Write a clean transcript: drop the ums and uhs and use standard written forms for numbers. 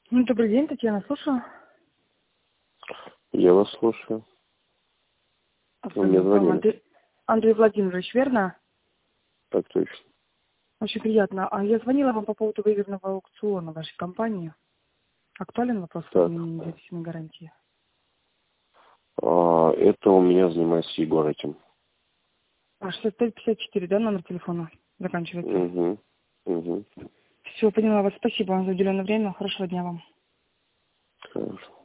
Ну, добрый день, Татьяна, слушаю. Я вас слушаю. Вы мне Абсолютно. звонили. Андрей Владимирович, верно? Так точно. Очень приятно. А я звонила вам по поводу выигранного аукциона вашей компании. Актуален вопрос Так. изменения независимой гарантии? Это у меня занимается Егор этим. 6554, да, номер телефона заканчивается? Угу. Угу. Все, поняла вас. Спасибо вам за уделенное время. Хорошего дня вам. Хорошо.